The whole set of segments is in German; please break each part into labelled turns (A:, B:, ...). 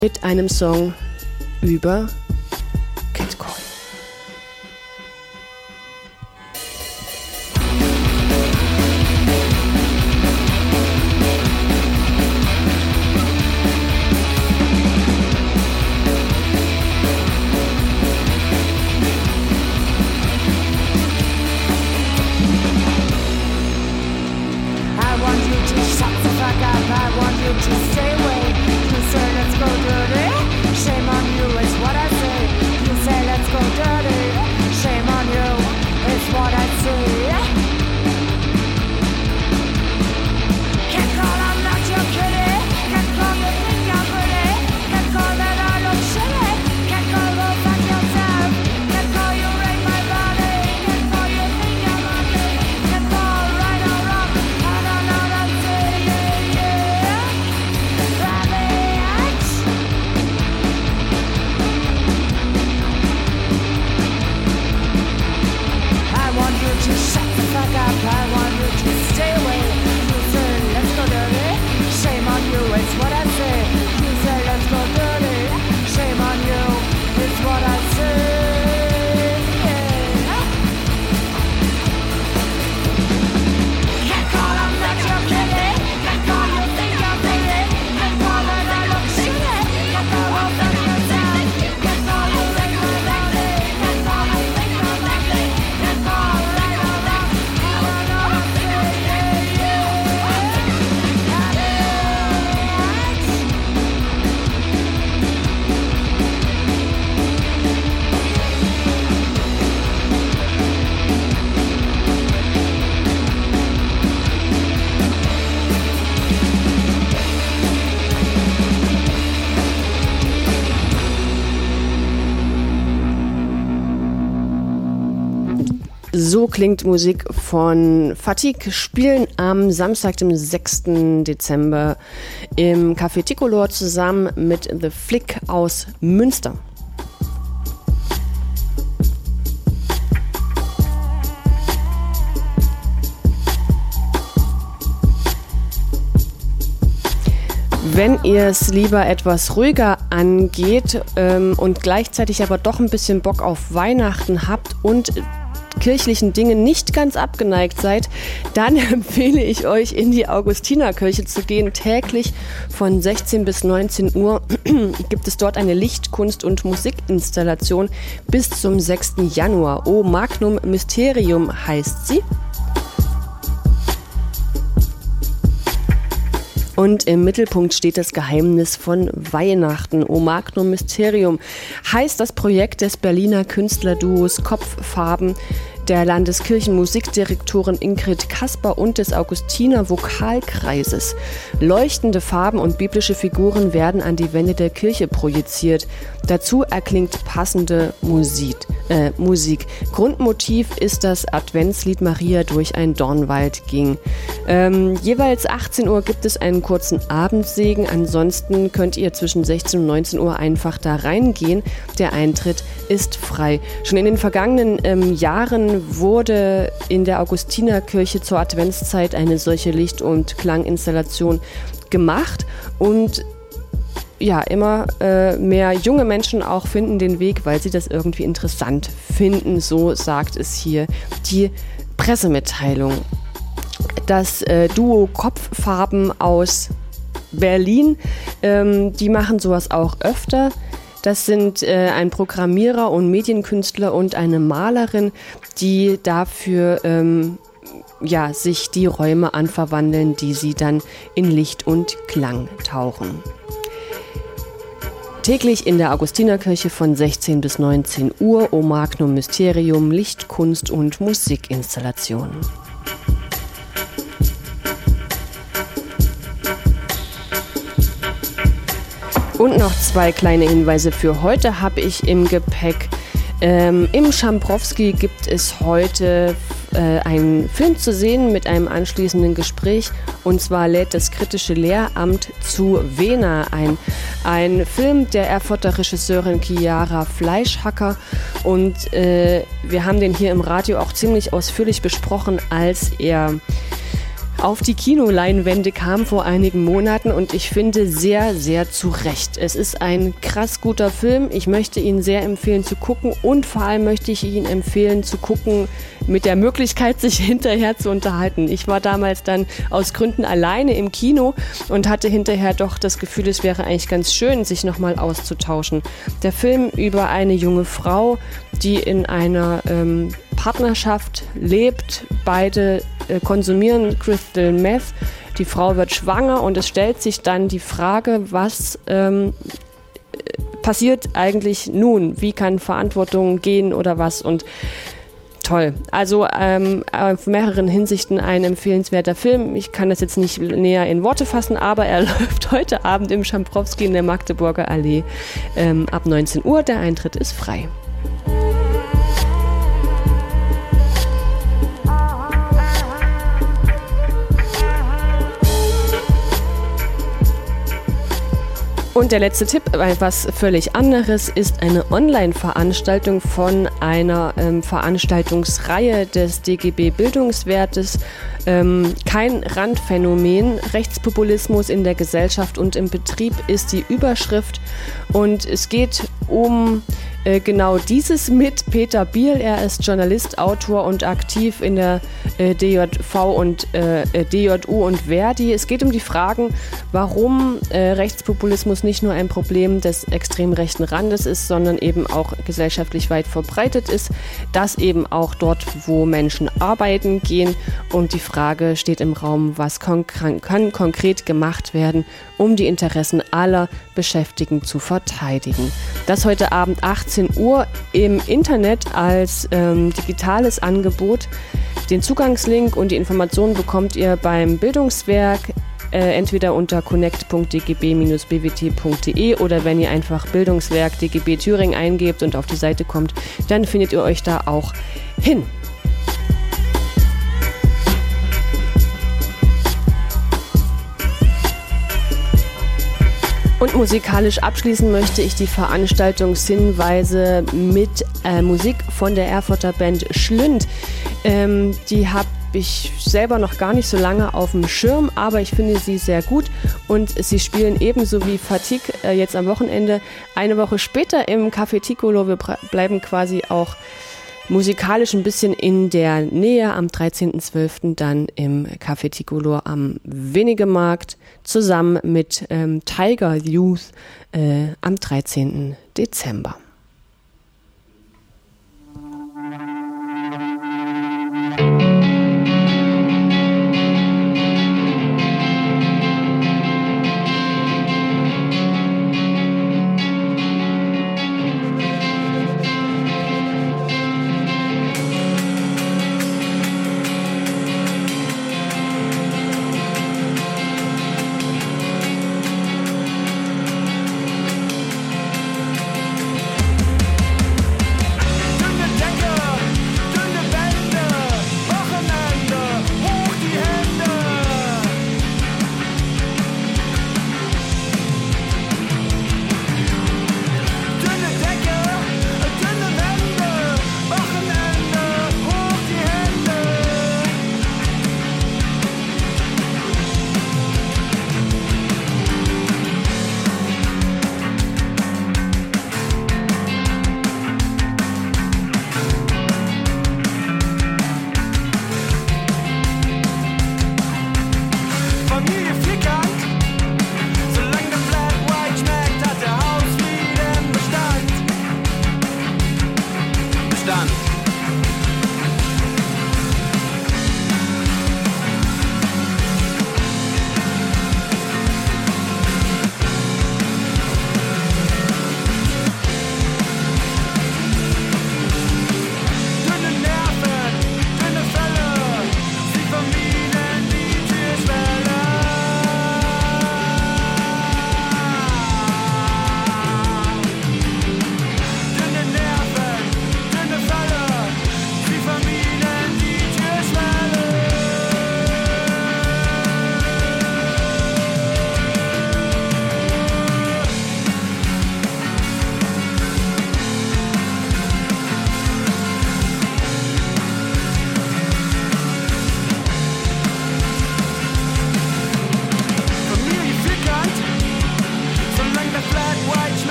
A: mit einem Song über Catcall. So klingt Musik von Fatigue, spielen am Samstag, dem 6. Dezember im Café Tricolor zusammen mit The Flick aus Münster. Wenn ihr es lieber etwas ruhiger angeht und gleichzeitig aber doch ein bisschen Bock auf Weihnachten habt und kirchlichen Dingen nicht ganz abgeneigt seid, dann empfehle ich euch, in die Augustinerkirche zu gehen. Täglich von 16 bis 19 Uhr gibt es dort eine Lichtkunst- und Musikinstallation bis zum 6. Januar. O Magnum Mysterium heißt sie. Und im Mittelpunkt steht das Geheimnis von Weihnachten. O Magnum Mysterium heißt das Projekt des Berliner Künstlerduos Kopffarben, der Landeskirchenmusikdirektorin Ingrid Kasper und des Augustiner Vokalkreises. Leuchtende Farben und biblische Figuren werden an die Wände der Kirche projiziert. Dazu erklingt passende Musik. Grundmotiv ist das Adventslied Maria durch ein Dornwald ging. Jeweils 18 Uhr gibt es einen kurzen Abendsegen. Ansonsten könnt ihr zwischen 16 und 19 Uhr einfach da reingehen. Der Eintritt ist frei. Schon in den vergangenen Jahren wurde in der Augustinerkirche zur Adventszeit eine solche Licht- und Klanginstallation gemacht und ja, immer mehr junge Menschen auch finden den Weg, weil sie das irgendwie interessant finden. So sagt es hier die Pressemitteilung. Das Duo Kopffarben aus Berlin, die machen sowas auch öfter. Das sind ein Programmierer und Medienkünstler und eine Malerin, die dafür sich die Räume anverwandeln, die sie dann in Licht und Klang tauchen. Täglich in der Augustinerkirche von 16 bis 19 Uhr, O Magnum Mysterium, Lichtkunst und Musikinstallation. Und noch 2 kleine Hinweise für heute habe ich im Gepäck. Im Schamprowski gibt es heute einen Film zu sehen mit einem anschließenden Gespräch. Und zwar lädt das kritische Lehramt zu Vena ein. Ein Film der Erfurter Regisseurin Chiara Fleischhacker. Und wir haben den hier im Radio auch ziemlich ausführlich besprochen, als er auf die Kinoleinwände kam vor einigen Monaten und ich finde sehr, sehr zu Recht. Es ist ein krass guter Film. Ich möchte ihn sehr empfehlen zu gucken und vor allem möchte ich ihn empfehlen zu gucken mit der Möglichkeit, sich hinterher zu unterhalten. Ich war damals dann aus Gründen alleine im Kino und hatte hinterher doch das Gefühl, es wäre eigentlich ganz schön, sich nochmal auszutauschen. Der Film über eine junge Frau, die in einer Partnerschaft lebt. Beide konsumieren Crystal Meth. Die Frau wird schwanger und es stellt sich dann die Frage, was passiert eigentlich nun? Wie kann Verantwortung gehen oder was? Und toll. Also auf mehreren Hinsichten ein empfehlenswerter Film. Ich kann das jetzt nicht näher in Worte fassen, aber er läuft heute Abend im Schamprowski in der Magdeburger Allee ab 19 Uhr. Der Eintritt ist frei. Und der letzte Tipp, was völlig anderes, ist eine Online-Veranstaltung von einer Veranstaltungsreihe des DGB Bildungswertes. Kein Randphänomen, Rechtspopulismus in der Gesellschaft und im Betrieb ist die Überschrift. Und es geht um genau dieses mit Peter Biel. Er ist Journalist, Autor und aktiv in der DJV und DJU und Verdi. Es geht um die Fragen, warum Rechtspopulismus nicht nur ein Problem des extrem rechten Randes ist, sondern eben auch gesellschaftlich weit verbreitet ist. Das eben auch dort, wo Menschen arbeiten gehen. Und die Frage steht im Raum, was kann konkret gemacht werden, um die Interessen aller Beschäftigten zu verteidigen. Das heute Abend 18 Uhr im Internet als digitales Angebot. Den Zugangslink und die Informationen bekommt ihr beim Bildungswerk entweder unter connect.dgb-bwt.de oder wenn ihr einfach Bildungswerk DGB Thüringen eingebt und auf die Seite kommt, dann findet ihr euch da auch hin. Und musikalisch abschließen möchte ich die Veranstaltungshinweise mit Musik von der Erfurter Band Schlünd. Die habe ich selber noch gar nicht so lange auf dem Schirm, aber ich finde sie sehr gut und sie spielen ebenso wie Fatigue jetzt am Wochenende eine Woche später im Café Ticolo. Wir bleiben quasi auch musikalisch ein bisschen in der Nähe, am 13.12. dann im Café Ticolo am Wenigemarkt zusammen mit Tiger Youth am 13. Dezember.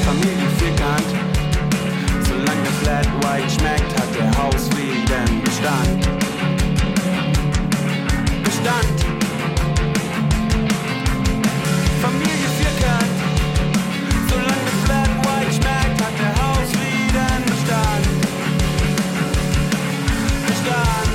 B: Familie vierkant. Solange der Flat White schmeckt, hat der Hausfrieden Bestand. Bestand. Familie vierkant. Solange der Flat White schmeckt, hat der Hausfrieden Bestand. Bestand.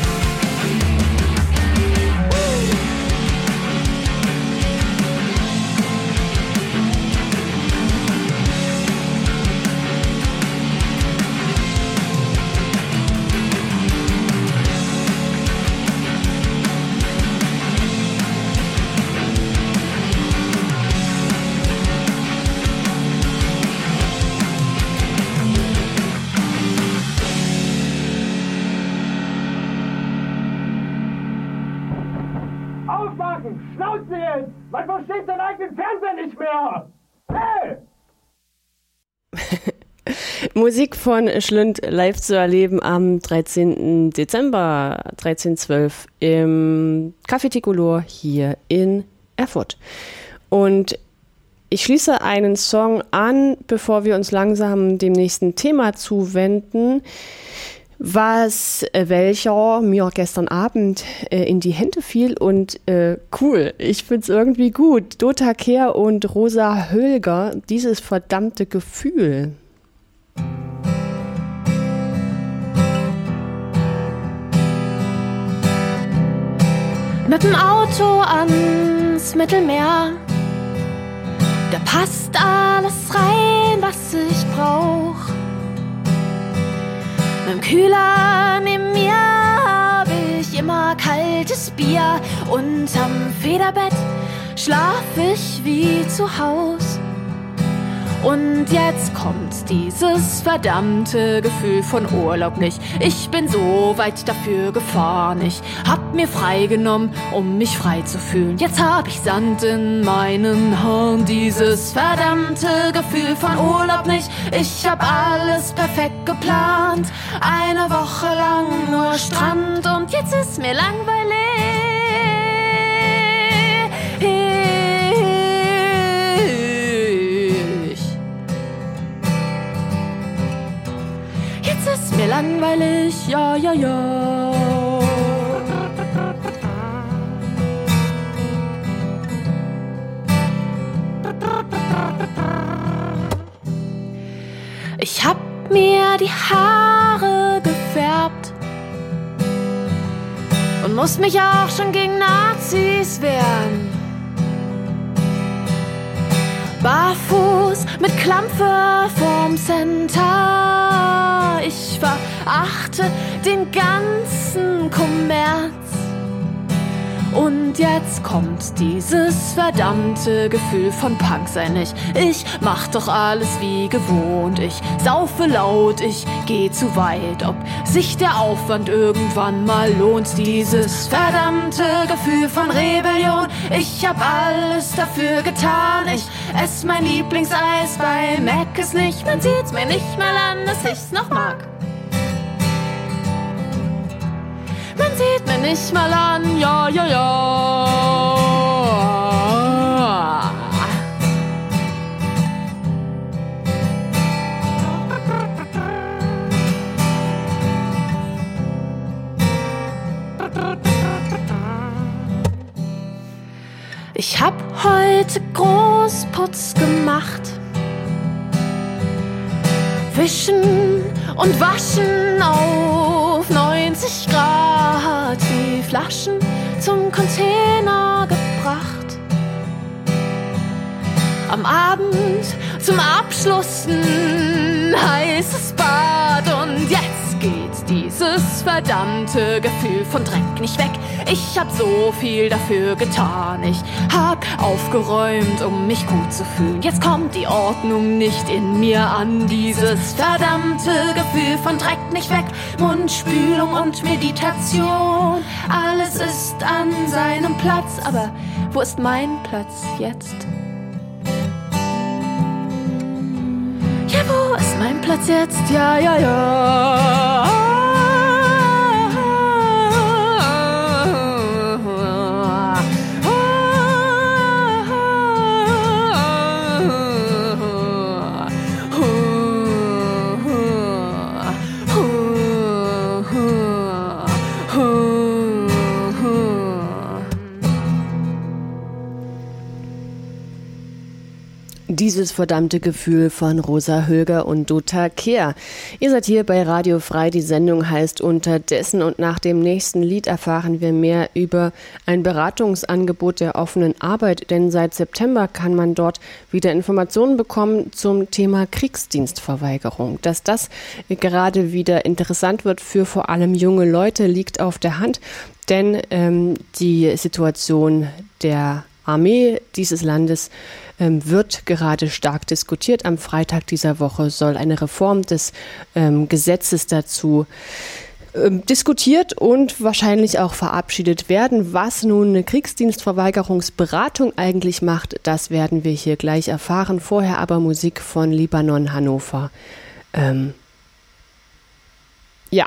C: Aufwachen! Schnauze jetzt! Man versteht seinen eigenen Fernseher nicht mehr! Hey!
A: Musik von Schlünd live zu erleben am 13. Dezember 1312 im Café Tricolor hier in Erfurt. Und ich schließe einen Song an, bevor wir uns langsam dem nächsten Thema zuwenden, welcher mir gestern Abend in die Hände fiel und cool, ich find's irgendwie gut. Dota Kehr und Rosa Hölger, dieses verdammte Gefühl.
D: Mit dem Auto ans Mittelmeer, da passt alles rein, was ich brauch. Mit dem Kühler neben mir hab ich immer kaltes Bier. Unterm Federbett schlaf ich wie zu Haus. Und jetzt kommt dieses verdammte Gefühl von Urlaub nicht. Ich bin so weit dafür gefahren. Ich hab mir freigenommen, um mich frei zu fühlen. Jetzt hab ich Sand in meinen Haaren. Dieses verdammte Gefühl von Urlaub nicht. Ich hab alles perfekt geplant. Eine Woche lang nur Strand und jetzt ist mir langweilig. Ist mir langweilig, ja, ja, ja. Ich hab mir die Haare gefärbt und muss mich auch schon gegen Nazis wehren. Barfuß mit Klampfe vorm Center. Ich verachte den ganzen Kommerz. Und jetzt kommt dieses verdammte Gefühl von Punksein nicht. Ich mach doch alles wie gewohnt. Ich saufe laut, ich geh zu weit. Ob sich der Aufwand irgendwann mal lohnt. Dieses verdammte Gefühl von Rebellion. Ich hab alles dafür getan. Ich ess mein Lieblingseis bei Mc's nicht. Man sieht's mir nicht mal an, dass ich's noch mag. Man sieht mir nicht mal an, ja, ja, ja. Ich hab heute Großputz gemacht. Wischen und waschen auf 90 Grad, die Flaschen zum Container gebracht. Am Abend zum Abschluss ein heißes Bad und jetzt geht dieses verdammte Gefühl von Dreck nicht weg. Ich hab so viel dafür getan, ich hab aufgeräumt, um mich gut zu fühlen. Jetzt kommt die Ordnung nicht in mir an, dieses verdammte Gefühl von Dreck nicht weg. Mundspülung und Meditation, alles ist an seinem Platz, aber wo ist mein Platz jetzt? Ja, wo ist mein Platz jetzt? Ja, ja, ja.
A: dieses verdammte Gefühl von Rosa Hülger und Dota Kehr. Ihr seid hier bei Radio Frei. Die Sendung heißt Unterdessen und nach dem nächsten Lied erfahren wir mehr über ein Beratungsangebot der offenen Arbeit, denn seit September kann man dort wieder Informationen bekommen zum Thema Kriegsdienstverweigerung. Dass das gerade wieder interessant wird für vor allem junge Leute, liegt auf der Hand, denn die Situation der Armee dieses Landes wird gerade stark diskutiert. Am Freitag dieser Woche soll eine Reform des Gesetzes dazu diskutiert und wahrscheinlich auch verabschiedet werden. Was nun eine Kriegsdienstverweigerungsberatung eigentlich macht, das werden wir hier gleich erfahren. Vorher aber Musik von Libanon Hannover. Ja.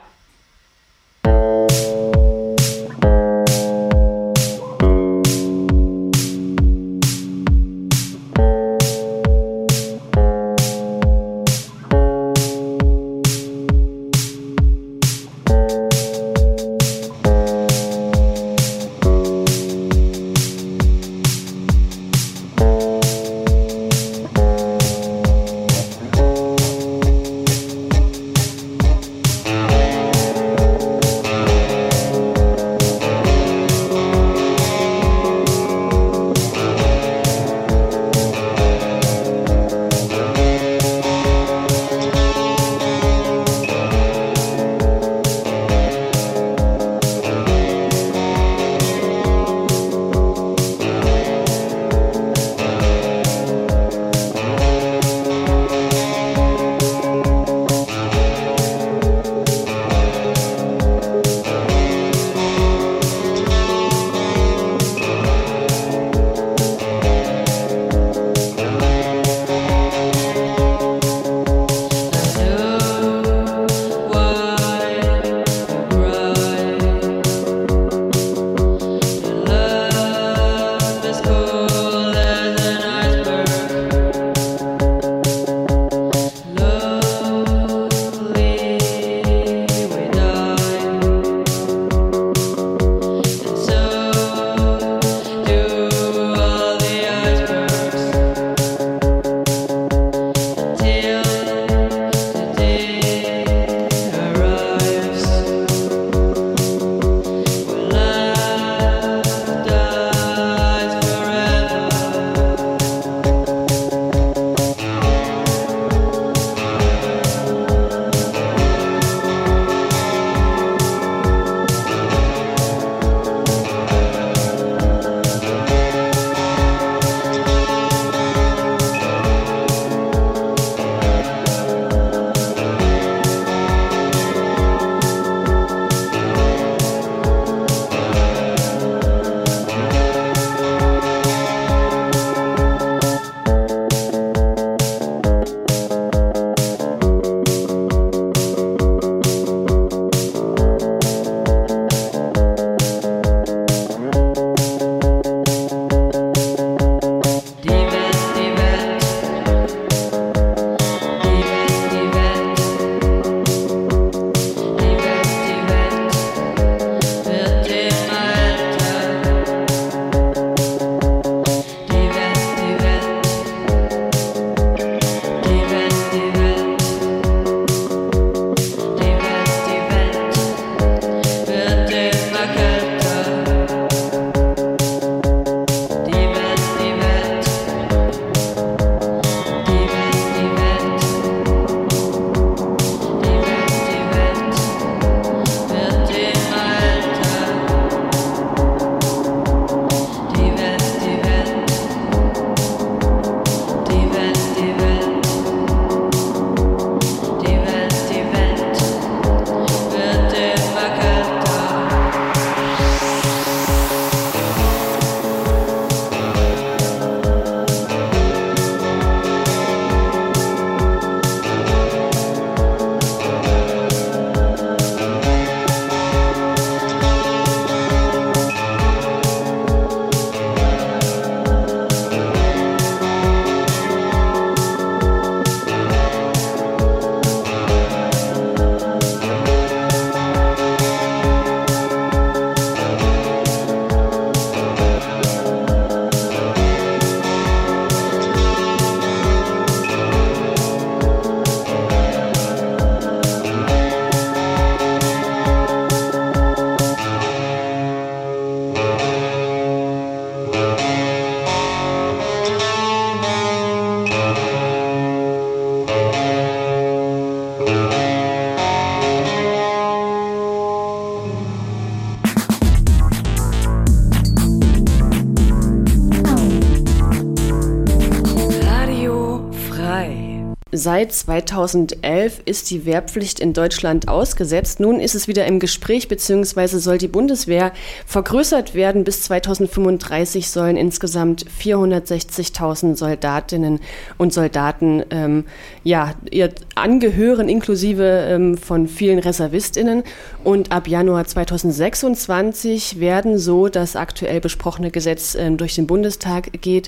B: frei.
A: Seit 2011 ist die Wehrpflicht in Deutschland ausgesetzt. Nun ist es wieder im Gespräch, beziehungsweise soll die Bundeswehr vergrößert werden. Bis 2035 sollen insgesamt 460.000 Soldatinnen und Soldaten ihr angehören, inklusive von vielen ReservistInnen. Und ab Januar 2026 werden, so das aktuell besprochene Gesetz durch den Bundestag geht,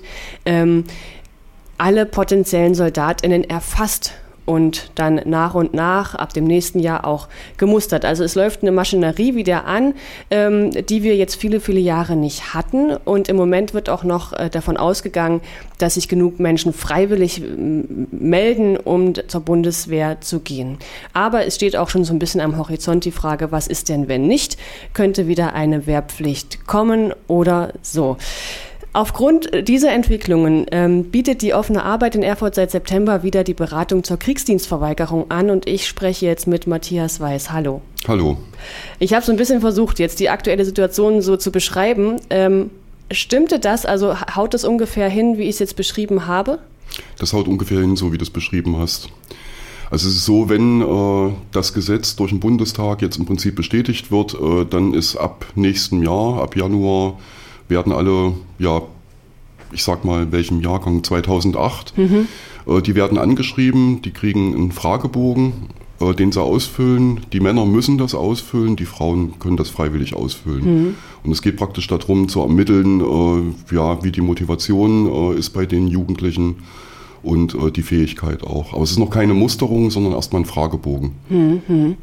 A: alle potenziellen SoldatInnen erfasst und dann nach und nach ab dem nächsten Jahr auch gemustert. Also es läuft eine Maschinerie wieder an, die wir jetzt viele, viele Jahre nicht hatten. Und im Moment wird auch noch davon ausgegangen, dass sich genug Menschen freiwillig melden, um zur Bundeswehr zu gehen. Aber es steht auch schon so ein bisschen am Horizont die Frage, was ist denn, wenn nicht? Könnte wieder eine Wehrpflicht kommen oder so? Aufgrund dieser Entwicklungen bietet die offene Arbeit in Erfurt seit September wieder die Beratung zur Kriegsdienstverweigerung an und ich spreche jetzt mit Matthias Weiß. Hallo.
E: Hallo.
A: Ich habe so ein bisschen versucht, jetzt die aktuelle Situation so zu beschreiben. Stimmte das? Also haut das ungefähr hin, wie ich es jetzt beschrieben habe?
E: Das haut ungefähr hin, so wie du es beschrieben hast. Also es ist so, wenn das Gesetz durch den Bundestag jetzt im Prinzip bestätigt wird, dann ist ab nächstem Jahr, ab Januar, werden alle, ich sag mal, welchem Jahrgang, 2008, die werden angeschrieben, die kriegen einen Fragebogen, den sie ausfüllen. Die Männer müssen das ausfüllen, die Frauen können das freiwillig ausfüllen. Und es geht praktisch darum zu ermitteln, wie die Motivation ist bei den Jugendlichen und die Fähigkeit auch. Aber es ist noch keine Musterung, sondern erstmal ein Fragebogen.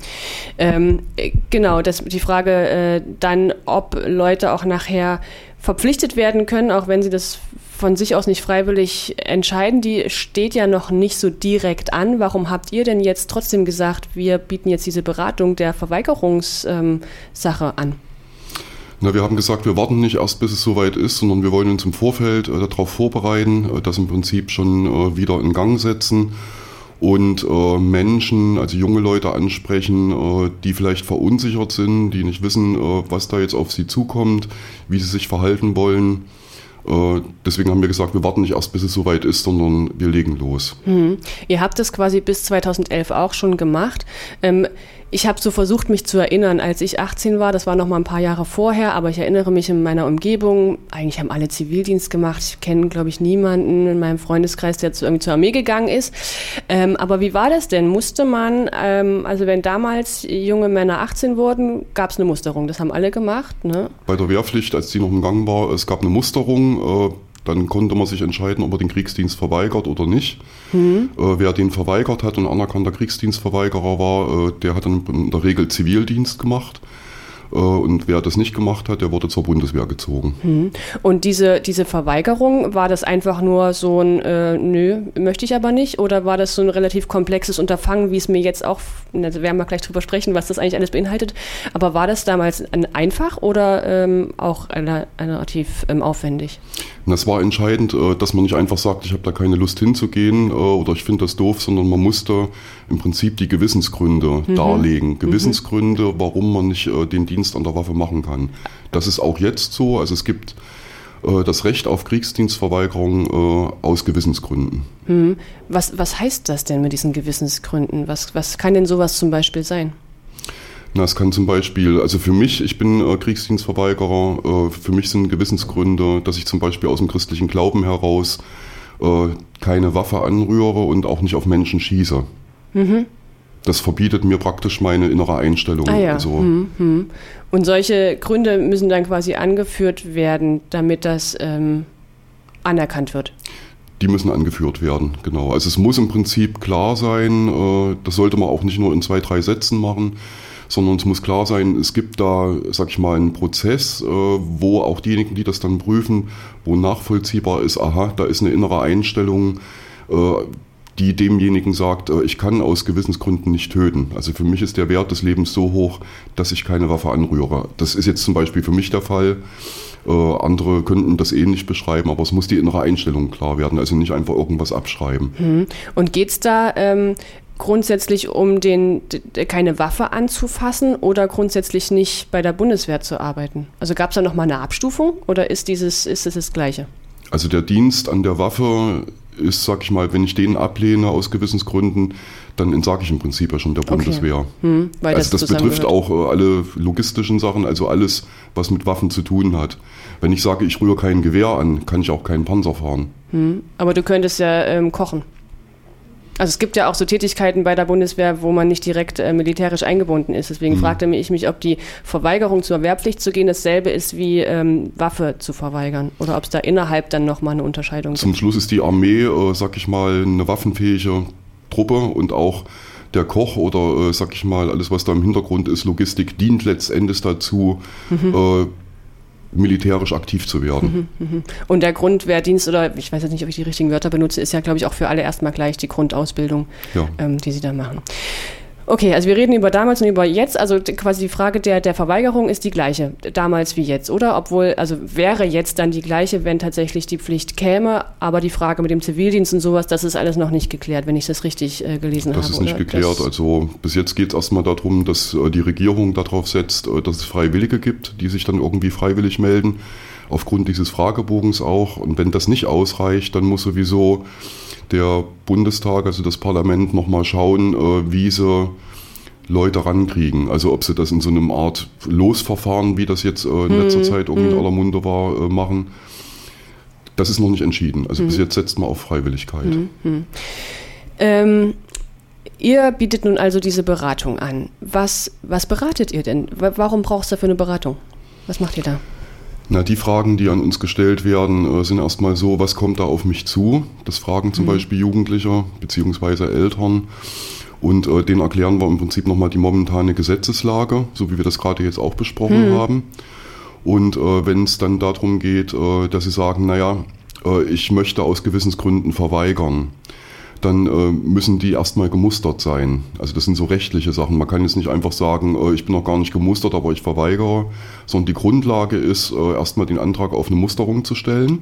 A: Genau, die Frage dann, ob Leute auch nachher verpflichtet werden können, auch wenn sie das von sich aus nicht freiwillig entscheiden, die steht ja noch nicht so direkt an. Warum habt ihr denn jetzt trotzdem gesagt, wir bieten jetzt diese Beratung der Verweigerungssache an?
E: Na, wir haben gesagt, wir warten nicht erst, bis es soweit ist, sondern wir wollen uns im Vorfeld darauf vorbereiten, das im Prinzip schon wieder in Gang setzen und Menschen, also junge Leute ansprechen, die vielleicht verunsichert sind, die nicht wissen, was da jetzt auf sie zukommt, wie sie sich verhalten wollen. Deswegen haben wir gesagt, wir warten nicht erst, bis es soweit ist, sondern wir legen los.
A: Ihr habt das quasi bis 2011 auch schon gemacht. Ich habe so versucht, mich zu erinnern, als ich 18 war, das war noch mal ein paar Jahre vorher, aber ich erinnere mich in meiner Umgebung, eigentlich haben alle Zivildienst gemacht. Ich kenne, glaube ich, niemanden in meinem Freundeskreis, der zur Armee gegangen ist. Aber wie war das denn? Musste man, also wenn damals junge Männer 18 wurden, gab es eine Musterung, das haben alle gemacht, ne?
E: Bei der Wehrpflicht, als die noch im Gang war, es gab eine Musterung, dann konnte man sich entscheiden, ob er den Kriegsdienst verweigert oder nicht. Wer den verweigert hat und anerkannter Kriegsdienstverweigerer war, der hat dann in der Regel Zivildienst gemacht. Und wer das nicht gemacht hat, der wurde zur Bundeswehr gezogen.
A: Und diese Verweigerung, war das einfach nur so ein nö, möchte ich aber nicht? Oder war das so ein relativ komplexes Unterfangen, wie es mir jetzt auch, also werden wir gleich drüber sprechen, was das eigentlich alles beinhaltet, aber war das damals einfach oder auch relativ aufwendig?
E: Das war entscheidend, dass man nicht einfach sagt, ich habe da keine Lust hinzugehen oder ich finde das doof, sondern man musste im Prinzip die Gewissensgründe darlegen. Gewissensgründe, warum man nicht den Dienst an der Waffe machen kann. Das ist auch jetzt so. Also es gibt das Recht auf Kriegsdienstverweigerung aus Gewissensgründen.
A: Was heißt das denn mit diesen Gewissensgründen? Was kann denn sowas zum Beispiel sein?
E: Na, es kann zum Beispiel, also für mich, ich bin Kriegsdienstverweigerer, für mich sind Gewissensgründe, dass ich zum Beispiel aus dem christlichen Glauben heraus keine Waffe anrühre und auch nicht auf Menschen schieße. Das verbietet mir praktisch meine innere Einstellung.
A: Ah ja.
E: Also,
A: Und solche Gründe müssen dann quasi angeführt werden, damit das anerkannt wird?
E: Die müssen angeführt werden, genau. Also es muss im Prinzip klar sein, das sollte man auch nicht nur in 2, 3 Sätzen machen, sondern es muss klar sein, es gibt da, sag ich mal, einen Prozess, wo auch diejenigen, die das dann prüfen, wo nachvollziehbar ist, aha, da ist eine innere Einstellung, die demjenigen sagt, ich kann aus Gewissensgründen nicht töten. Also für mich ist der Wert des Lebens so hoch, dass ich keine Waffe anrühre. Das ist jetzt zum Beispiel für mich der Fall. Andere könnten das ähnlich beschreiben, aber es muss die innere Einstellung klar werden, also nicht einfach irgendwas abschreiben.
A: Und geht es da grundsätzlich um keine Waffe anzufassen oder grundsätzlich nicht bei der Bundeswehr zu arbeiten? Also gab es da nochmal eine Abstufung oder ist es das Gleiche?
E: Also der Dienst an der Waffe ist, sag ich mal, wenn ich den ablehne aus Gewissensgründen, dann entsage ich im Prinzip ja schon der Bundeswehr.
A: Weil
E: also das betrifft
A: zusammengehört.
E: auch alle logistischen Sachen, also alles, was mit Waffen zu tun hat. Wenn ich sage, ich rühre kein Gewehr an, kann ich auch keinen Panzer fahren.
A: Aber du könntest ja kochen. Also es gibt ja auch so Tätigkeiten bei der Bundeswehr, wo man nicht direkt militärisch eingebunden ist. Deswegen fragte ich mich, ob die Verweigerung zur Wehrpflicht zu gehen dasselbe ist wie Waffe zu verweigern. Oder ob es da innerhalb dann nochmal eine Unterscheidung
E: Zum
A: gibt.
E: Schluss ist die Armee, sag ich mal, eine waffenfähige Truppe und auch der Koch oder, sag ich mal, alles, was da im Hintergrund ist, Logistik, dient letztendlich dazu, militärisch aktiv zu werden.
A: Und der Grundwehrdienst, oder ich weiß jetzt nicht, ob ich die richtigen Wörter benutze, ist ja, glaube ich, auch für alle erstmal gleich die Grundausbildung,
E: Ja.
A: Die sie da machen. Okay, also wir reden über damals und über jetzt, also quasi die Frage der Verweigerung ist die gleiche, damals wie jetzt, oder? Obwohl, also wäre jetzt dann die gleiche, wenn tatsächlich die Pflicht käme, aber die Frage mit dem Zivildienst und sowas, das ist alles noch nicht geklärt, wenn ich das richtig gelesen habe.
E: Das ist nicht
A: oder?
E: geklärt. Also bis jetzt geht es erstmal darum, dass die Regierung darauf setzt, dass es Freiwillige gibt, die sich dann irgendwie freiwillig melden, aufgrund dieses Fragebogens auch. Und wenn das nicht ausreicht, dann muss sowieso der Bundestag, also das Parlament, nochmal schauen, wie sie Leute rankriegen. Also ob sie das in so einem Art Losverfahren, wie das jetzt in letzter Zeit irgendwie in aller Munde war, machen. Das ist noch nicht entschieden. Also bis jetzt setzt man auf Freiwilligkeit.
A: Ihr bietet nun also diese Beratung an. Was beratet ihr denn? Warum brauchst du dafür eine Beratung? Was macht ihr da?
E: Na, die Fragen, die an uns gestellt werden, sind erstmal so, was kommt da auf mich zu? Das fragen zum Beispiel Jugendliche bzw. Eltern. Und denen erklären wir im Prinzip nochmal die momentane Gesetzeslage, so wie wir das gerade jetzt auch besprochen haben. Und wenn es dann darum geht, dass sie sagen, naja, ich möchte aus Gewissensgründen verweigern, dann müssen die erstmal gemustert sein. Also das sind so rechtliche Sachen. Man kann jetzt nicht einfach sagen, ich bin noch gar nicht gemustert, aber ich verweigere, sondern die Grundlage ist, erstmal den Antrag auf eine Musterung zu stellen.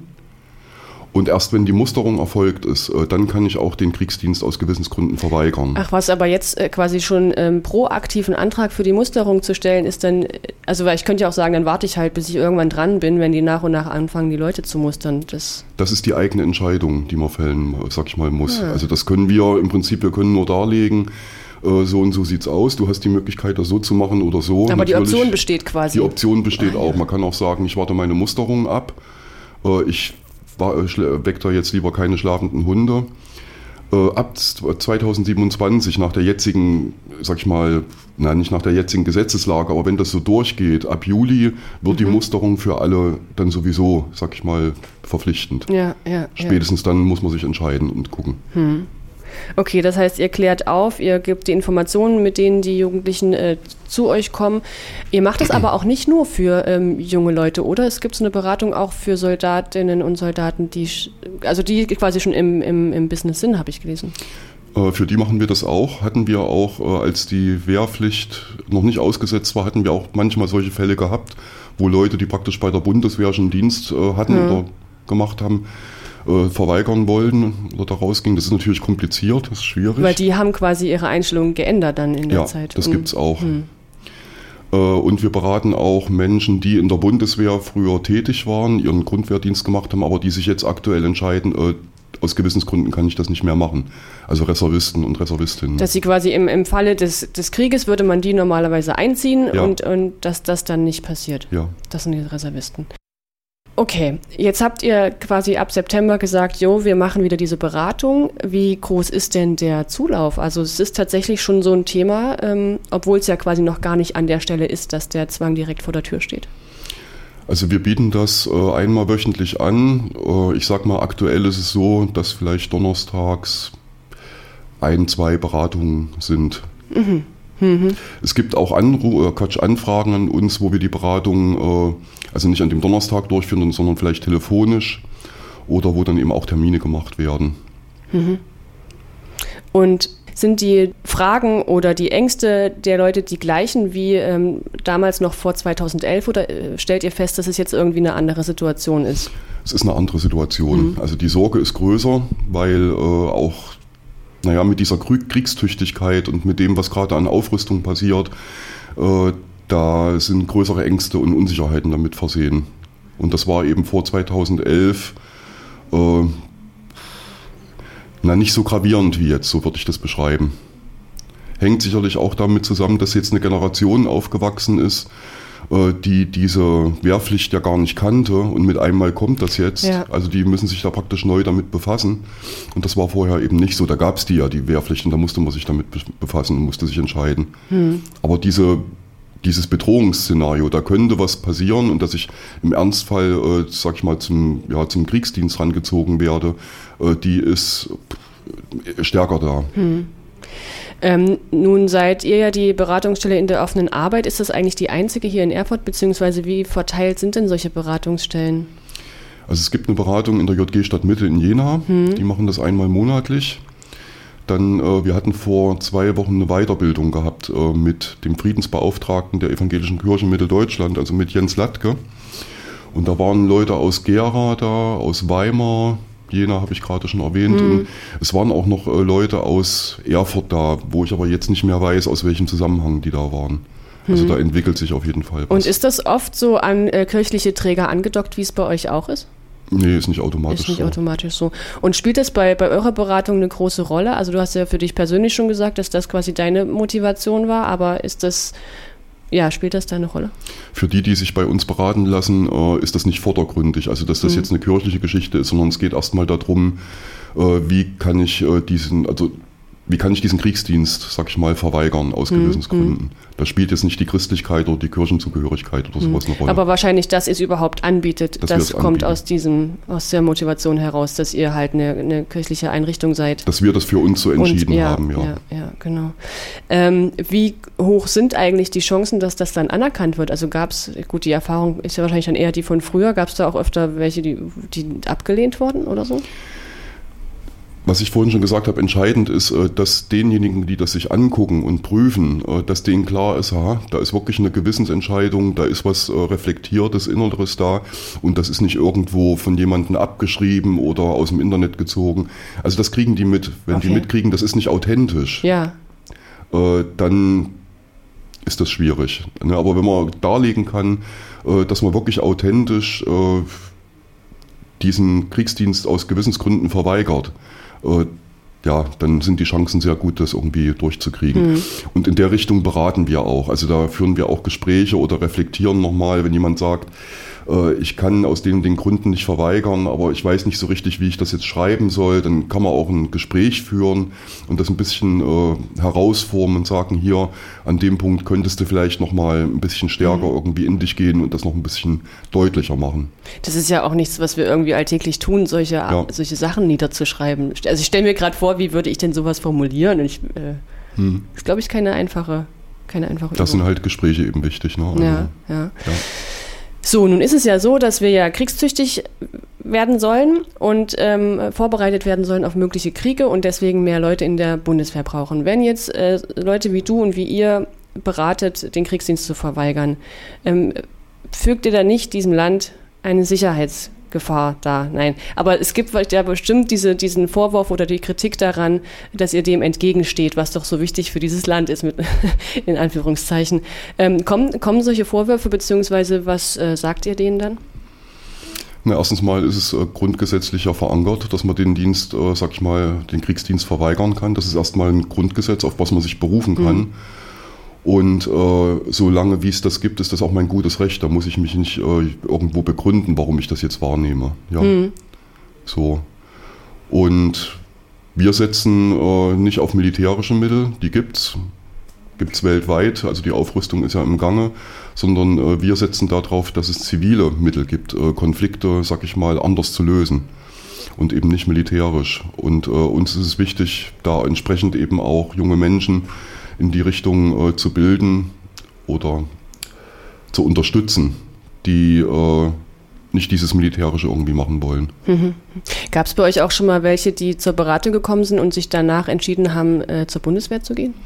E: Und erst wenn die Musterung erfolgt ist, dann kann ich auch den Kriegsdienst aus Gewissensgründen verweigern.
A: Ach was, aber jetzt quasi schon proaktiv einen Antrag für die Musterung zu stellen, ist dann, also weil ich könnte ja auch sagen, dann warte ich halt, bis ich irgendwann dran bin, wenn die nach und nach anfangen, die Leute zu mustern. Das
E: ist die eigene Entscheidung, die man fällen, sag ich mal, muss. Also das können wir im Prinzip, wir können nur darlegen, so und so sieht's aus. Du hast die Möglichkeit, das so zu machen oder so.
A: aber die
E: Natürlich,
A: Option besteht quasi.
E: Die Option besteht auch. Man kann auch sagen, ich warte meine Musterung ab. Ich wecke da jetzt lieber keine schlafenden Hunde. Ab 2027, nach der jetzigen, sag ich mal, nicht nach der jetzigen Gesetzeslage, aber wenn das so durchgeht, ab Juli wird die Musterung für alle dann sowieso, sag ich mal, verpflichtend.
A: Ja.
E: Spätestens dann muss man sich entscheiden und gucken.
A: Okay, das heißt, ihr klärt auf, ihr gebt die Informationen, mit denen die Jugendlichen zu euch kommen. Ihr macht das aber auch nicht nur für junge Leute, oder? Es gibt so eine Beratung auch für Soldatinnen und Soldaten, die quasi schon im Business sind, habe ich gelesen.
E: Für die machen wir das auch. Hatten wir auch, als die Wehrpflicht noch nicht ausgesetzt war, hatten wir auch manchmal solche Fälle gehabt, wo Leute, die praktisch bei der Bundeswehr schon Dienst hatten oder gemacht haben, verweigern wollten oder da rausgingen. Das ist natürlich kompliziert, das ist schwierig.
A: Weil die haben quasi ihre Einstellung geändert dann in der Zeit.
E: Ja, das gibt's auch. Und wir beraten auch Menschen, die in der Bundeswehr früher tätig waren, ihren Grundwehrdienst gemacht haben, aber die sich jetzt aktuell entscheiden, aus Gewissensgründen kann ich das nicht mehr machen. Also Reservisten und Reservistinnen.
A: Dass sie quasi im Falle des Krieges würde man die normalerweise einziehen und dass das dann nicht passiert.
E: Ja.
A: Das sind die Reservisten. Okay, jetzt habt ihr quasi ab September gesagt, wir machen wieder diese Beratung. Wie groß ist denn der Zulauf? Also es ist tatsächlich schon so ein Thema, obwohl es ja quasi noch gar nicht an der Stelle ist, dass der Zwang direkt vor der Tür steht.
E: Also wir bieten das einmal wöchentlich an. Ich sag mal, aktuell ist es so, dass vielleicht donnerstags 1-2 Beratungen sind. Es gibt auch Anfragen an uns, wo wir die Beratung also nicht an dem Donnerstag durchführen, sondern vielleicht telefonisch oder wo dann eben auch Termine gemacht werden.
A: Und sind die Fragen oder die Ängste der Leute die gleichen wie damals noch vor 2011 oder stellt ihr fest, dass es jetzt irgendwie eine andere Situation ist?
E: Es ist eine andere Situation. Also die Sorge ist größer, weil auch mit dieser Kriegstüchtigkeit und mit dem, was gerade an Aufrüstung passiert, da sind größere Ängste und Unsicherheiten damit versehen. Und das war eben vor 2011 Na, nicht so gravierend wie jetzt, so würde ich das beschreiben. Hängt sicherlich auch damit zusammen, dass jetzt eine Generation aufgewachsen ist, die diese Wehrpflicht ja gar nicht kannte und mit einmal kommt das jetzt.
A: Ja.
E: Also die müssen sich da praktisch neu damit befassen und das war vorher eben nicht so. Da gab es die Wehrpflicht und da musste man sich damit befassen und musste sich entscheiden. Aber dieses Bedrohungsszenario, da könnte was passieren und dass ich im Ernstfall, sag ich mal, zum Kriegsdienst rangezogen werde, die ist stärker da.
A: Nun seid ihr ja die Beratungsstelle in der offenen Arbeit. Ist das eigentlich die einzige hier in Erfurt, beziehungsweise wie verteilt sind denn solche Beratungsstellen?
E: Also es gibt eine Beratung in der JG Stadtmitte in Jena, die machen das einmal monatlich. Dann, wir hatten vor 2 Wochen eine Weiterbildung gehabt mit dem Friedensbeauftragten der Evangelischen Kirche Mitteldeutschland, also mit Jens Latke. Und da waren Leute aus Gera da, aus Weimar, Jena habe ich gerade schon erwähnt. Und es waren auch noch Leute aus Erfurt da, wo ich aber jetzt nicht mehr weiß, aus welchem Zusammenhang die da waren. Also da entwickelt sich auf jeden Fall was.
A: Und ist das oft so an kirchliche Träger angedockt, wie es bei euch auch ist?
E: Nee, ist nicht automatisch so.
A: Ist nicht automatisch so. Und spielt das bei eurer Beratung eine große Rolle? Also du hast ja für dich persönlich schon gesagt, dass das quasi deine Motivation war, aber spielt das da eine Rolle?
E: Für die sich bei uns beraten lassen, ist das nicht vordergründig. Also dass das jetzt eine kirchliche Geschichte ist, sondern es geht erstmal darum, wie kann ich diesen Kriegsdienst, sag ich mal, verweigern aus Gewissensgründen. Da spielt jetzt nicht die Christlichkeit oder die Kirchenzugehörigkeit oder sowas eine Rolle.
A: Aber wahrscheinlich, dass ihr es überhaupt anbietet, das kommt aus der Motivation heraus, dass ihr halt eine kirchliche Einrichtung seid.
E: Dass wir das für uns so entschieden haben, ja.
A: Ja, genau. Wie hoch sind eigentlich die Chancen, dass das dann anerkannt wird? Also die Erfahrung ist ja wahrscheinlich dann eher die von früher, gab es da auch öfter welche, die abgelehnt wurden oder so?
E: Was ich vorhin schon gesagt habe, entscheidend ist, dass denjenigen, die das sich angucken und prüfen, dass denen klar ist, da ist wirklich eine Gewissensentscheidung, da ist was Reflektiertes, Inneres da und das ist nicht irgendwo von jemandem abgeschrieben oder aus dem Internet gezogen. Also das kriegen die mit. Wenn die mitkriegen, das ist nicht authentisch, dann ist das schwierig. Aber wenn man darlegen kann, dass man wirklich authentisch diesen Kriegsdienst aus Gewissensgründen verweigert, dann sind die Chancen sehr gut, das irgendwie durchzukriegen. Und in der Richtung beraten wir auch. Also da führen wir auch Gespräche oder reflektieren nochmal, wenn jemand sagt, ich kann aus den Gründen nicht verweigern, aber ich weiß nicht so richtig, wie ich das jetzt schreiben soll, dann kann man auch ein Gespräch führen und das ein bisschen herausformen und sagen, hier, an dem Punkt könntest du vielleicht nochmal ein bisschen stärker irgendwie in dich gehen und das noch ein bisschen deutlicher machen.
A: Das ist ja auch nichts, was wir irgendwie alltäglich tun, solche Sachen niederzuschreiben. Also ich stelle mir gerade vor, wie würde ich denn sowas formulieren? Und ist, glaube ich, keine einfache Übung.
E: Das sind halt Gespräche eben wichtig. Ne? Also,
A: ja. So, nun ist es ja so, dass wir ja kriegstüchtig werden sollen und vorbereitet werden sollen auf mögliche Kriege und deswegen mehr Leute in der Bundeswehr brauchen. Wenn jetzt Leute wie du und wie ihr beratet, den Kriegsdienst zu verweigern, fügt ihr da nicht diesem Land eine Sicherheitsgefahr dar? Nein, aber es gibt ja bestimmt diesen Vorwurf oder die Kritik daran, dass ihr dem entgegensteht, was doch so wichtig für dieses Land ist, in Anführungszeichen. Kommen solche Vorwürfe, beziehungsweise was sagt ihr denen dann?
E: Na, erstens mal ist es grundgesetzlich ja verankert, dass man den Dienst, den Kriegsdienst verweigern kann. Das ist erstmal ein Grundgesetz, auf was man sich berufen kann. Und solange wie es das gibt, ist das auch mein gutes Recht. Da muss ich mich nicht irgendwo begründen, warum ich das jetzt wahrnehme. Ja. So. Und wir setzen nicht auf militärische Mittel, die gibt's weltweit, also die Aufrüstung ist ja im Gange, sondern wir setzen darauf, dass es zivile Mittel gibt, Konflikte, anders zu lösen und eben nicht militärisch. Und uns ist es wichtig, da entsprechend eben auch junge Menschen in die Richtung zu bilden oder zu unterstützen, die nicht dieses Militärische irgendwie machen wollen.
A: Gab es bei euch auch schon mal welche, die zur Beratung gekommen sind und sich danach entschieden haben, zur Bundeswehr zu gehen?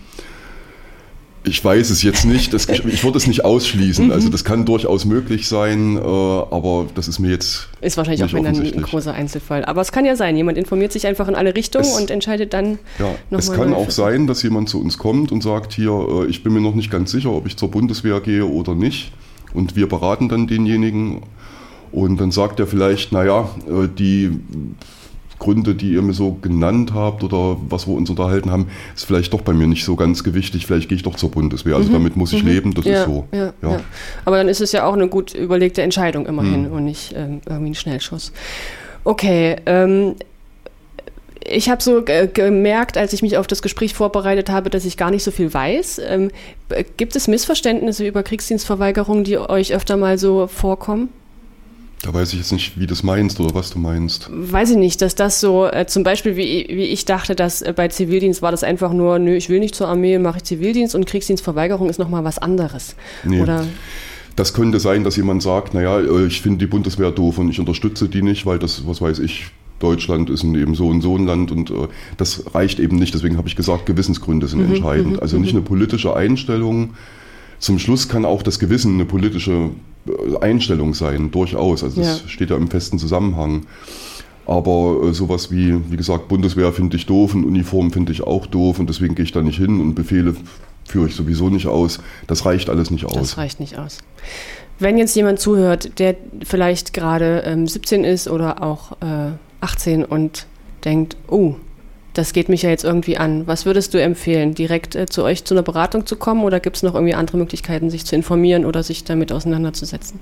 E: Ich weiß es jetzt nicht, ich würde es nicht ausschließen. Also das kann durchaus möglich sein, aber das ist mir jetzt
A: ist wahrscheinlich auch ein großer Einzelfall. Aber es kann ja sein, jemand informiert sich einfach in alle Richtungen und entscheidet dann nochmal.
E: Es kann auch sein, dass jemand zu uns kommt und sagt, hier, ich bin mir noch nicht ganz sicher, ob ich zur Bundeswehr gehe oder nicht. Und wir beraten dann denjenigen und dann sagt er vielleicht, die Gründe, die ihr mir so genannt habt oder was wir uns unterhalten haben, ist vielleicht doch bei mir nicht so ganz gewichtig. Vielleicht gehe ich doch zur Bundeswehr. Also damit muss ich leben, das ist so.
A: Ja. Aber dann ist es ja auch eine gut überlegte Entscheidung immerhin und nicht irgendwie ein Schnellschuss. Okay, ich habe so gemerkt, als ich mich auf das Gespräch vorbereitet habe, dass ich gar nicht so viel weiß. Gibt es Missverständnisse über Kriegsdienstverweigerung, die euch öfter mal so vorkommen?
E: Da weiß ich jetzt nicht, wie du das meinst oder was du meinst.
A: Weiß ich nicht, dass das so, zum Beispiel wie ich dachte, dass bei Zivildienst war das einfach nur, nö, ich will nicht zur Armee, mache ich Zivildienst, und Kriegsdienstverweigerung ist nochmal was anderes.
E: Nee.
A: Oder?
E: Das könnte sein, dass jemand sagt, naja, ich finde die Bundeswehr doof und ich unterstütze die nicht, weil das, was weiß ich, Deutschland ist eben so und so ein Land und das reicht eben nicht. Deswegen habe ich gesagt, Gewissensgründe sind entscheidend. Also nicht eine politische Einstellung. Zum Schluss kann auch das Gewissen eine politische Einstellung sein, durchaus. Also das steht ja im festen Zusammenhang. Aber sowas wie gesagt, Bundeswehr finde ich doof und Uniform finde ich auch doof und deswegen gehe ich da nicht hin und Befehle führe ich sowieso nicht aus. Das reicht alles nicht aus.
A: Das reicht nicht aus. Wenn jetzt jemand zuhört, der vielleicht gerade 17 ist oder auch 18 und denkt, oh, das geht mich ja jetzt irgendwie an. Was würdest du empfehlen, direkt zu euch zu einer Beratung zu kommen oder gibt es noch irgendwie andere Möglichkeiten, sich zu informieren oder sich damit auseinanderzusetzen?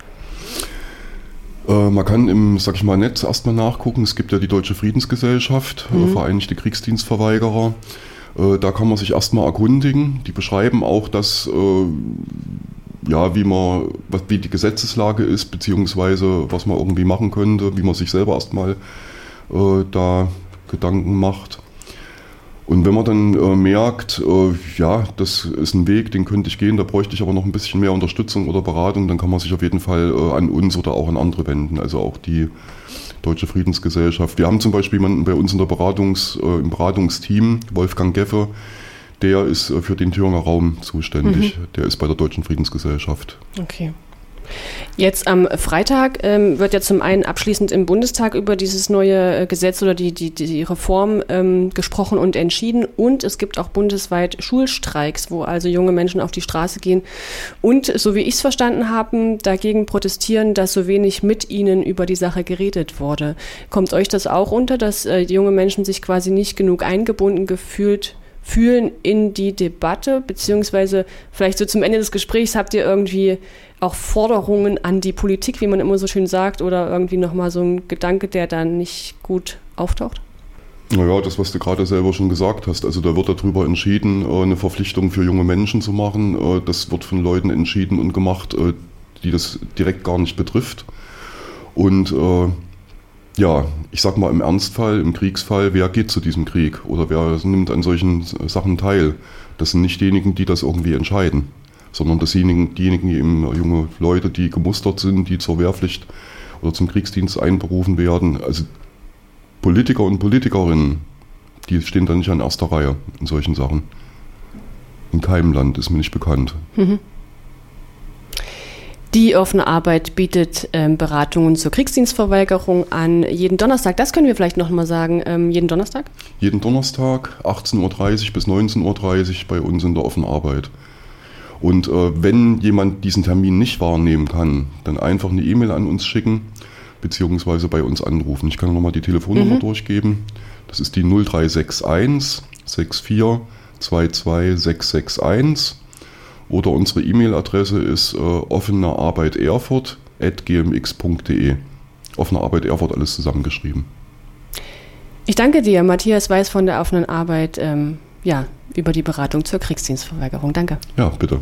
E: Man kann im, sag ich mal, Netz erstmal nachgucken. Es gibt ja die Deutsche Friedensgesellschaft, Vereinigte Kriegsdienstverweigerer. Da kann man sich erstmal erkundigen. Die beschreiben auch, dass wie die Gesetzeslage ist, beziehungsweise was man irgendwie machen könnte, wie man sich selber erstmal da Gedanken macht. Und wenn man dann merkt, das ist ein Weg, den könnte ich gehen, da bräuchte ich aber noch ein bisschen mehr Unterstützung oder Beratung, dann kann man sich auf jeden Fall an uns oder auch an andere wenden, also auch die Deutsche Friedensgesellschaft. Wir haben zum Beispiel jemanden bei uns in der im Beratungsteam, Wolfgang Geffe, der ist für den Thüringer Raum zuständig. Der ist bei der Deutschen Friedensgesellschaft.
A: Okay. Jetzt am Freitag wird ja zum einen abschließend im Bundestag über dieses neue Gesetz oder die Reform gesprochen und entschieden. Und es gibt auch bundesweit Schulstreiks, wo also junge Menschen auf die Straße gehen und, so wie ich es verstanden habe, dagegen protestieren, dass so wenig mit ihnen über die Sache geredet wurde. Kommt euch das auch unter, dass junge Menschen sich quasi nicht genug eingebunden fühlen in die Debatte, beziehungsweise vielleicht so zum Ende des Gesprächs habt ihr irgendwie auch Forderungen an die Politik, wie man immer so schön sagt, oder irgendwie nochmal so ein Gedanke, der dann nicht gut auftaucht?
E: Naja, das, was du gerade selber schon gesagt hast, also da wird darüber entschieden, eine Verpflichtung für junge Menschen zu machen. Das wird von Leuten entschieden und gemacht, die das direkt gar nicht betrifft. Und ich sag mal im Ernstfall, im Kriegsfall, wer geht zu diesem Krieg oder wer nimmt an solchen Sachen teil? Das sind nicht diejenigen, die das irgendwie entscheiden, sondern diejenigen, die eben junge Leute, die gemustert sind, die zur Wehrpflicht oder zum Kriegsdienst einberufen werden. Also Politiker und Politikerinnen, die stehen da nicht an erster Reihe in solchen Sachen. In keinem Land ist mir nicht bekannt.
A: Die offene Arbeit bietet Beratungen zur Kriegsdienstverweigerung an jeden Donnerstag. Das können wir vielleicht noch mal sagen. Jeden Donnerstag? Jeden
E: Donnerstag, 18.30 Uhr bis 19.30 Uhr bei uns in der offenen Arbeit. Und wenn jemand diesen Termin nicht wahrnehmen kann, dann einfach eine E-Mail an uns schicken, beziehungsweise bei uns anrufen. Ich kann nochmal die Telefonnummer durchgeben. Das ist die 0361 64 22 661. Oder unsere E-Mail-Adresse ist offenearbeit-erfurt@gmx.de. Offene Arbeit Erfurt, alles zusammengeschrieben.
A: Ich danke dir, Matthias Weiß von der Offenen Arbeit, über die Beratung zur Kriegsdienstverweigerung. Danke.
E: Ja, bitte.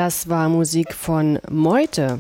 A: Das war Musik von Meute.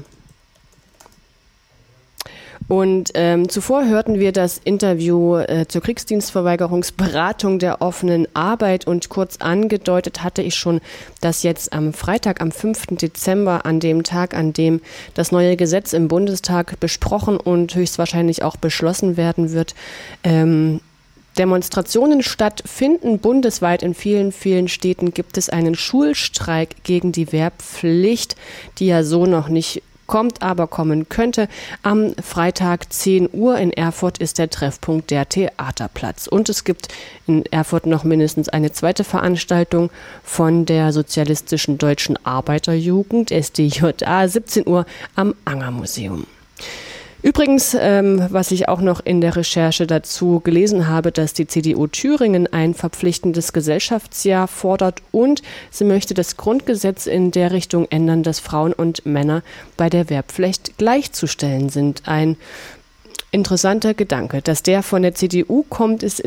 A: Und zuvor hörten wir das Interview zur Kriegsdienstverweigerungsberatung der offenen Arbeit und kurz angedeutet hatte ich schon, dass jetzt am Freitag, am 5. Dezember, an dem Tag, an dem das neue Gesetz im Bundestag besprochen und höchstwahrscheinlich auch beschlossen werden wird, Demonstrationen stattfinden. Bundesweit in vielen, vielen Städten gibt es einen Schulstreik gegen die Wehrpflicht, die ja so noch nicht kommt, aber kommen könnte. Am Freitag 10 Uhr in Erfurt ist der Treffpunkt der Theaterplatz. Und es gibt in Erfurt noch mindestens eine zweite Veranstaltung von der Sozialistischen Deutschen Arbeiterjugend, SDJA, 17 Uhr am Anger-Museum. Übrigens, was ich auch noch in der Recherche dazu gelesen habe, dass die CDU Thüringen ein verpflichtendes Gesellschaftsjahr fordert und sie möchte das Grundgesetz in der Richtung ändern, dass Frauen und Männer bei der Wehrpflicht gleichzustellen sind. Ein interessanter Gedanke. Dass der von der CDU kommt, ist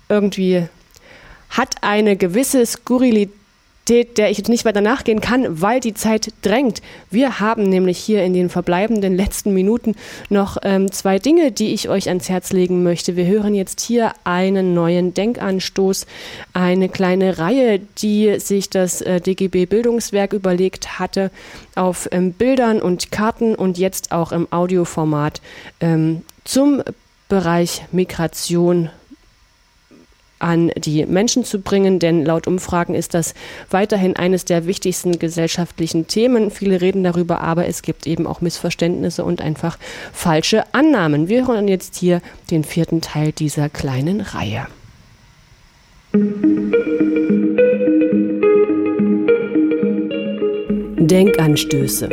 A: hat eine gewisse Skurrilität, der ich jetzt nicht weiter nachgehen kann, weil die Zeit drängt. Wir haben nämlich hier in den verbleibenden letzten Minuten noch 2 Dinge, die ich euch ans Herz legen möchte. Wir hören jetzt hier einen neuen Denkanstoß, eine kleine Reihe, die sich das DGB Bildungswerk überlegt hatte, auf Bildern und Karten und jetzt auch im Audioformat zum Bereich Migration an die Menschen zu bringen, denn laut Umfragen ist das weiterhin eines der wichtigsten gesellschaftlichen Themen. Viele reden darüber, aber es gibt eben auch Missverständnisse und einfach falsche Annahmen. Wir hören jetzt hier den 4. Teil dieser kleinen Reihe. Denkanstöße.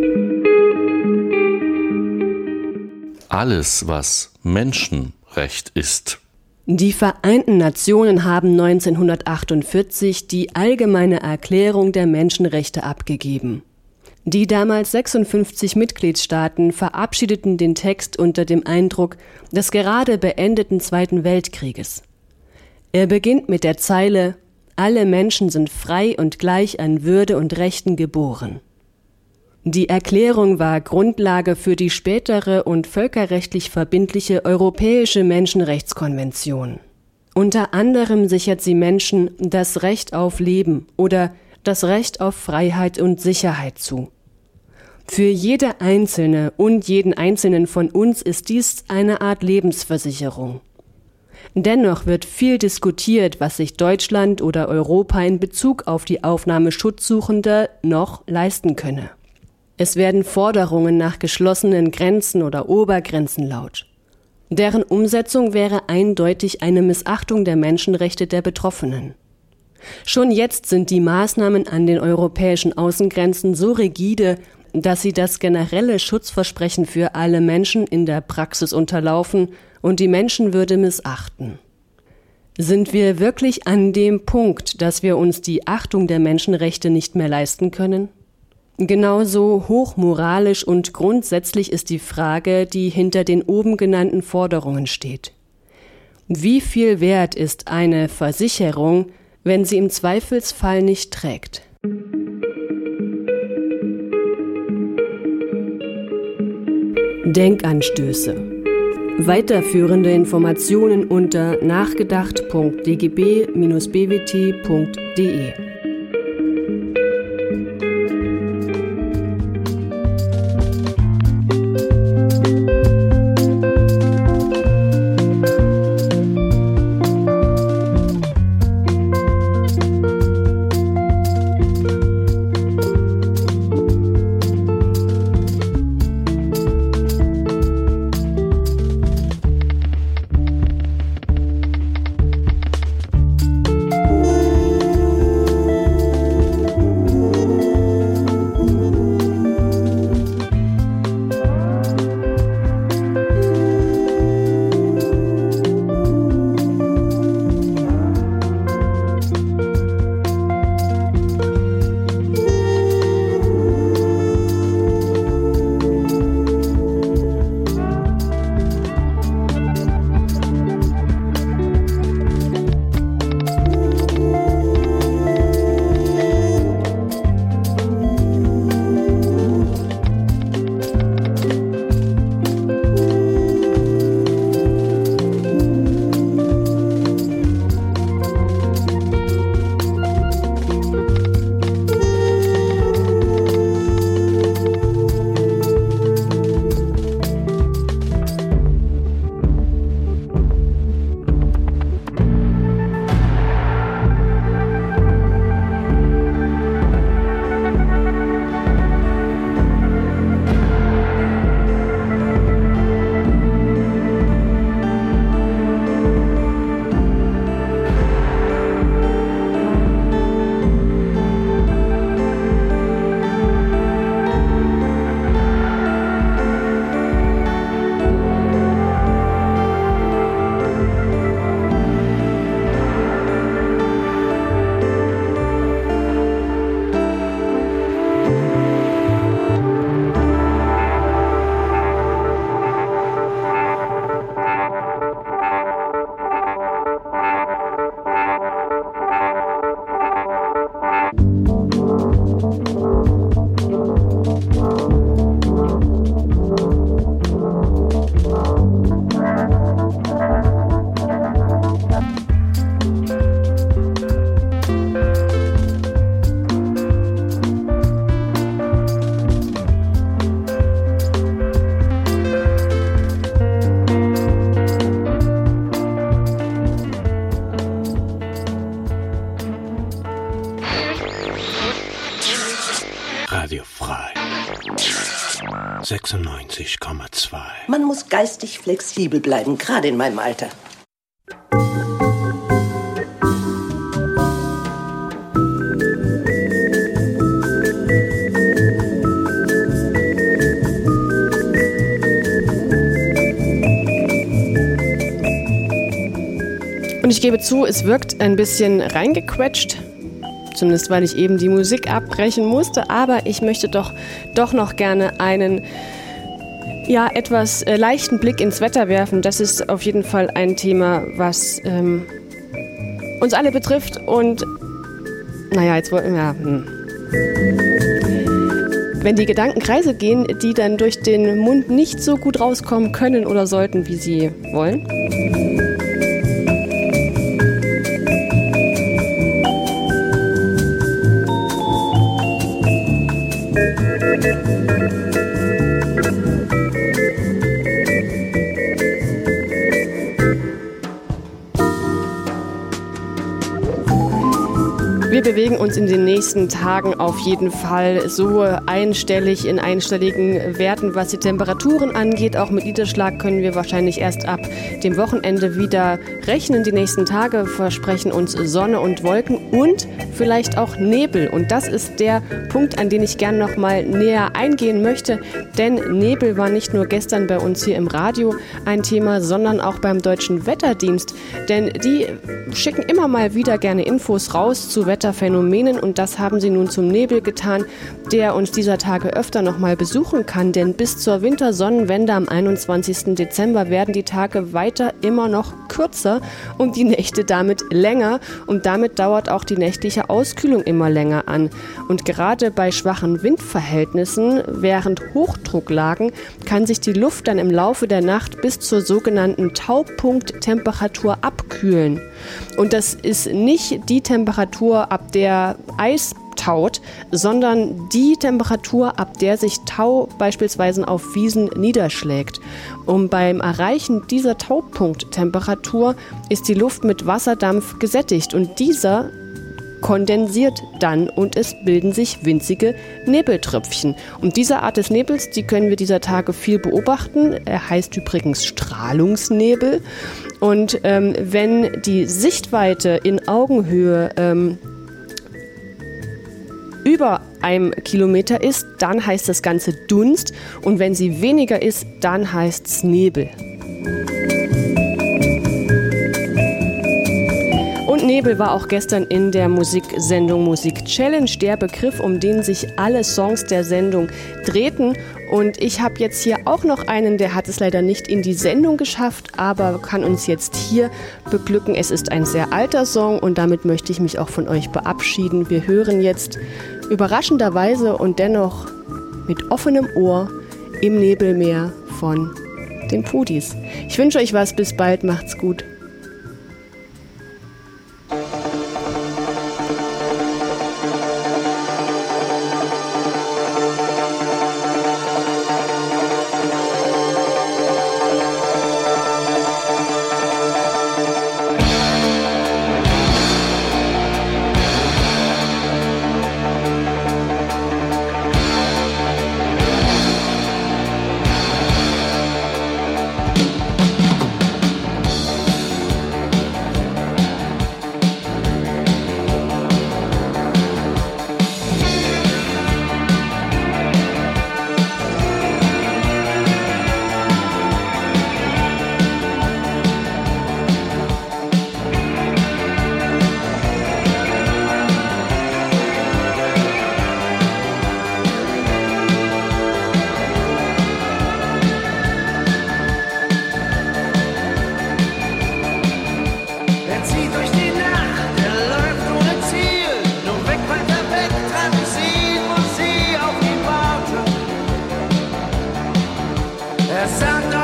F: Alles, was Menschenrecht ist.
A: Die Vereinten Nationen haben 1948 die Allgemeine Erklärung der Menschenrechte abgegeben. Die damals 56 Mitgliedstaaten verabschiedeten den Text unter dem Eindruck des gerade beendeten Zweiten Weltkrieges. Er beginnt mit der Zeile: Alle Menschen sind frei und gleich an Würde und Rechten geboren. Die Erklärung war Grundlage für die spätere und völkerrechtlich verbindliche Europäische Menschenrechtskonvention. Unter anderem sichert sie Menschen das Recht auf Leben oder das Recht auf Freiheit und Sicherheit zu. Für jede Einzelne und jeden Einzelnen von uns ist dies eine Art Lebensversicherung. Dennoch wird viel diskutiert, was sich Deutschland oder Europa in Bezug auf die Aufnahme Schutzsuchender noch leisten könne. Es werden Forderungen nach geschlossenen Grenzen oder Obergrenzen laut. Deren Umsetzung wäre eindeutig eine Missachtung der Menschenrechte der Betroffenen. Schon jetzt sind die Maßnahmen an den europäischen Außengrenzen so rigide, dass sie das generelle Schutzversprechen für alle Menschen in der Praxis unterlaufen und die Menschenwürde missachten. Sind wir wirklich an dem Punkt, dass wir uns die Achtung der Menschenrechte nicht mehr leisten können? Genauso hochmoralisch und grundsätzlich ist die Frage, die hinter den oben genannten Forderungen steht. Wie viel wert ist eine Versicherung, wenn sie im Zweifelsfall nicht trägt? Denkanstöße. Weiterführende Informationen unter nachgedacht.dgb-bwt.de.
G: 96,2.
H: Man muss geistig flexibel bleiben, gerade in meinem Alter.
A: Und ich gebe zu, es wirkt ein bisschen reingequetscht, zumindest weil ich eben die Musik abbrechen musste, aber ich möchte doch noch gerne einen etwas leichten Blick ins Wetter werfen. Das ist auf jeden Fall ein Thema, was uns alle betrifft und jetzt wollten wir... Wenn die Gedanken Kreise gehen, die dann durch den Mund nicht so gut rauskommen können oder sollten, wie sie wollen. Wir bewegen uns in den nächsten Tagen auf jeden Fall so einstellig in einstelligen Werten, was die Temperaturen angeht. Auch mit Niederschlag können wir wahrscheinlich erst ab dem Wochenende wieder rechnen. Die nächsten Tage versprechen uns Sonne und Wolken und vielleicht auch Nebel. Und das ist der Punkt, an den ich gerne noch mal näher eingehen möchte. Denn Nebel war nicht nur gestern bei uns hier im Radio ein Thema, sondern auch beim Deutschen Wetterdienst. Denn die schicken immer mal wieder gerne Infos raus zu Wetterphänomenen und das haben sie nun zum Nebel getan, der uns dieser Tage öfter noch mal besuchen kann. Denn bis zur Wintersonnenwende am 21. Dezember werden die Tage weiter immer noch kürzer und die Nächte damit länger und damit dauert auch die nächtliche Auskühlung immer länger an. Und gerade bei schwachen Windverhältnissen während Hochdrucklagen kann sich die Luft dann im Laufe der Nacht bis zur sogenannten Taupunkttemperatur abkühlen. Und das ist nicht die Temperatur, ab der Eis taut, sondern die Temperatur, ab der sich Tau beispielsweise auf Wiesen niederschlägt. Und beim Erreichen dieser Taupunkttemperatur ist die Luft mit Wasserdampf gesättigt und dieser kondensiert dann und es bilden sich winzige Nebeltröpfchen. Und diese Art des Nebels, die können wir dieser Tage viel beobachten. Er heißt übrigens Strahlungsnebel. Und wenn die Sichtweite in Augenhöhe über einem Kilometer ist, dann heißt das Ganze Dunst. Und wenn sie weniger ist, dann heißt es Nebel. Und Nebel war auch gestern in der Musiksendung Musik Challenge der Begriff, um den sich alle Songs der Sendung drehten. Und ich habe jetzt hier auch noch einen, der hat es leider nicht in die Sendung geschafft, aber kann uns jetzt hier beglücken. Es ist ein sehr alter Song und damit möchte ich mich auch von euch verabschieden. Wir hören jetzt überraschenderweise und dennoch mit offenem Ohr Im Nebelmeer von den Pudis. Ich wünsche euch was, bis bald, macht's gut.
B: Sagt